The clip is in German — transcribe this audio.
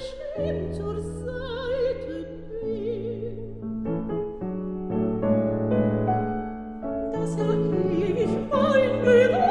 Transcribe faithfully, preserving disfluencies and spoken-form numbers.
beschämt zur Seite bin. Dass er ewig mein Beweis